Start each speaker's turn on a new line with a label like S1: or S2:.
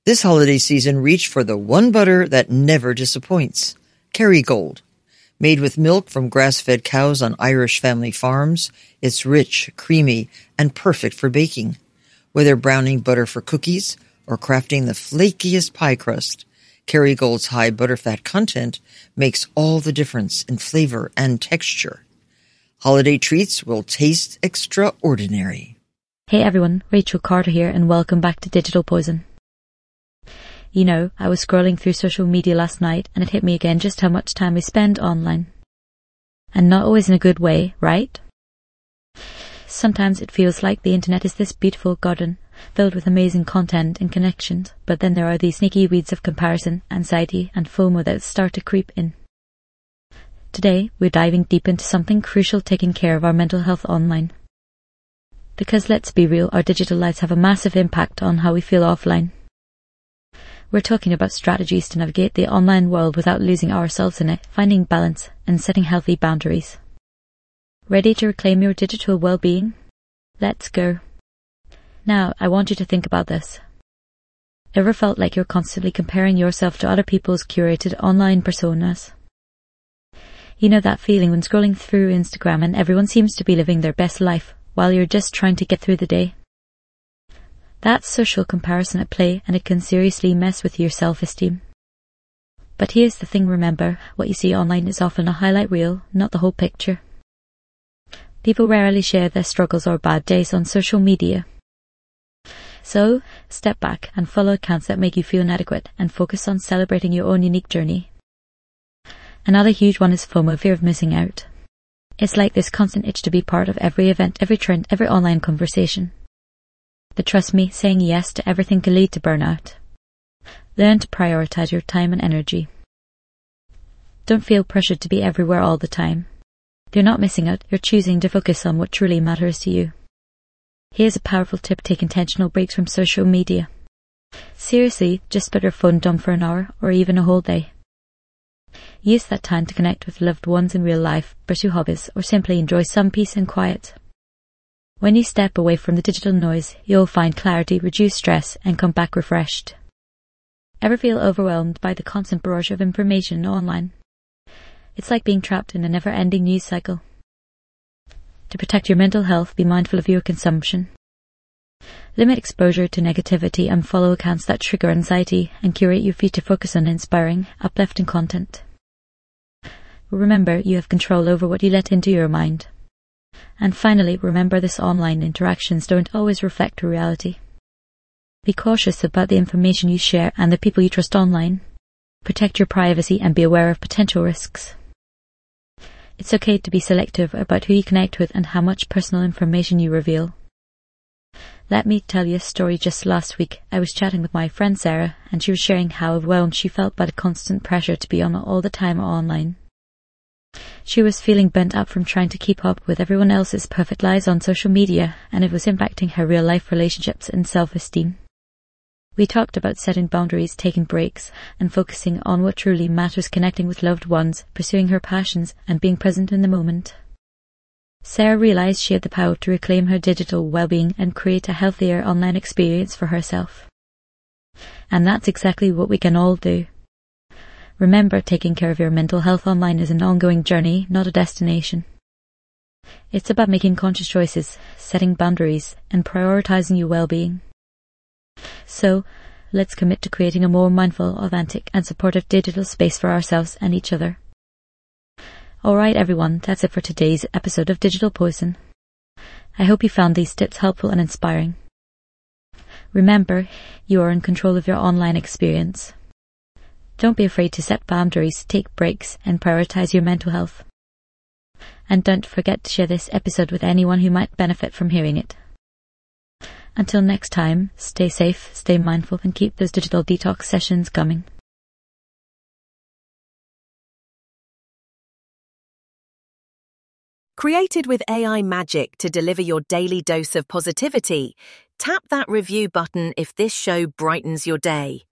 S1: This holiday season, reach for the one butter that never disappoints. Kerrygold. Made with milk from grass-fed cows on Irish family farms, it's rich, creamy, and perfect for baking. Whether browning butter for cookies or crafting the flakiest pie crust, Kerrygold's high butterfat content makes all the difference in flavor and texture. Holiday treats will taste extraordinary.
S2: Hey everyone, Rachel Carter here and welcome back to Digital Poison. You know, I was scrolling through social media last night and it hit me again just how much time we spend online. And not always in a good way, right? Sometimes it feels like the internet is this beautiful garden filled with amazing content and connections, but then there are these sneaky weeds of comparison, anxiety and FOMO that start to creep in. Today, we're diving deep into something crucial, taking care of our mental health online. Because let's be real, our digital lives have a massive impact on how we feel offline. We're talking about strategies to navigate the online world without losing ourselves in it, finding balance and setting healthy boundaries. Ready to reclaim your digital well-being? Let's go. Now, I want you to think about this. Ever felt like you're constantly comparing yourself to other people's curated online personas? You know that feeling when scrolling through Instagram and everyone seems to be living their best life while you're just trying to get through the day? That's social comparison at play, and it can seriously mess with your self-esteem. But here's the thing, remember, what you see online is often a highlight reel, not the whole picture. People rarely share their struggles or bad days on social media. So, step back and follow accounts that make you feel inadequate and focus on celebrating your own unique journey. Another huge one is FOMO, fear of missing out. It's like this constant itch to be part of every event, every trend, every online conversation. But trust me, saying yes to everything can lead to burnout. Learn to prioritize your time and energy. Don't feel pressured to be everywhere all the time. You're not missing out, you're choosing to focus on what truly matters to you. Here's a powerful tip: take intentional breaks from social media. Seriously, just put your phone down for an hour or even a whole day. Use that time to connect with loved ones in real life, pursue hobbies, or simply enjoy some peace and quiet. When you step away from the digital noise, you'll find clarity, reduce stress, and come back refreshed. Ever feel overwhelmed by the constant barrage of information online? It's like being trapped in a never-ending news cycle. To protect your mental health, be mindful of your consumption. Limit exposure to negativity and follow accounts that trigger anxiety, and curate your feed to focus on inspiring, uplifting content. Remember, you have control over what you let into your mind. And finally, remember this: online interactions don't always reflect reality. Be cautious about the information you share and the people you trust online. Protect your privacy and be aware of potential risks. It's okay to be selective about who you connect with and how much personal information you reveal. Let me tell you a story. Just last week, I was chatting with my friend Sarah, and she was sharing how overwhelmed she felt by the constant pressure to be on all the time online. She was feeling burnt out from trying to keep up with everyone else's perfect lives on social media, and it was impacting her real-life relationships and self-esteem. We talked about setting boundaries, taking breaks, and focusing on what truly matters, connecting with loved ones, pursuing her passions, and being present in the moment. Sarah realized she had the power to reclaim her digital well-being and create a healthier online experience for herself. And that's exactly what we can all do. Remember, taking care of your mental health online is an ongoing journey, not a destination. It's about making conscious choices, setting boundaries, and prioritizing your well-being. So, let's commit to creating a more mindful, authentic, and supportive digital space for ourselves and each other. Alright everyone, that's it for today's episode of Digital Poison. I hope you found these tips helpful and inspiring. Remember, you are in control of your online experience. Don't be afraid to set boundaries, take breaks, and prioritize your mental health. And don't forget to share this episode with anyone who might benefit from hearing it. Until next time, stay safe, stay mindful, and keep those digital detox sessions coming.
S3: Created with AI magic to deliver your daily dose of positivity, tap that review button if this show brightens your day.